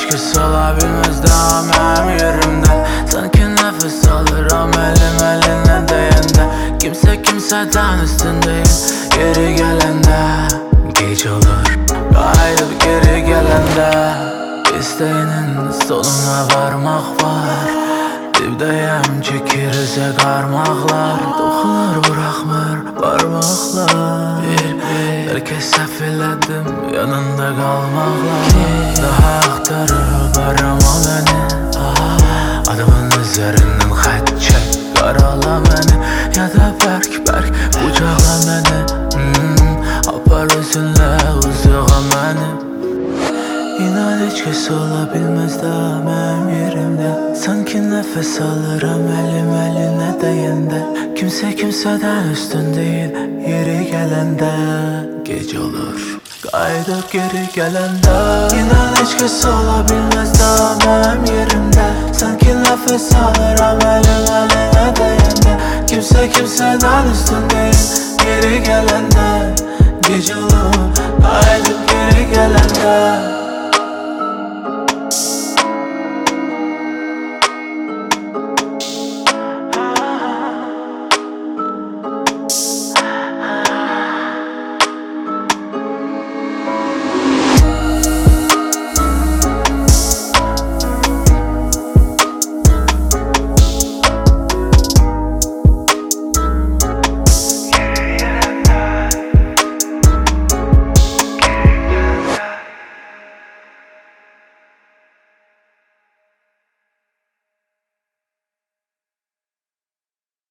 hiç kes olabilmez daha benim yerimde. Sanki nefes alırım elim eline değende. Kimse kimseden üstün değil yeri gelende. Geç olur kayıp geri gelende. İsteğinin sonuna varmak var. Dibdeyim çekirse karmaklar. Dokunur bırakmır parmaklar. Herkes sefilledim yanında kalmakla. Daha aktarıp arama beni. Adımın üzerinden xət çek karala beni. Ya da berk kucakla beni. Apar özünle uzağa beni. İnan hiç kes olabilmez daha benim yerimde. Sanki nefes alırım elim eline değende. Kimse kimseden üstün değil yeri gelende. Gece olur kaydıp geri gelende. İnan hiç kes olabilmez daha benim yerimde. Sanki nefes alırım elim eline değende. Kimse kimseden üstün değil yeri gelende. Gece olur kaydıp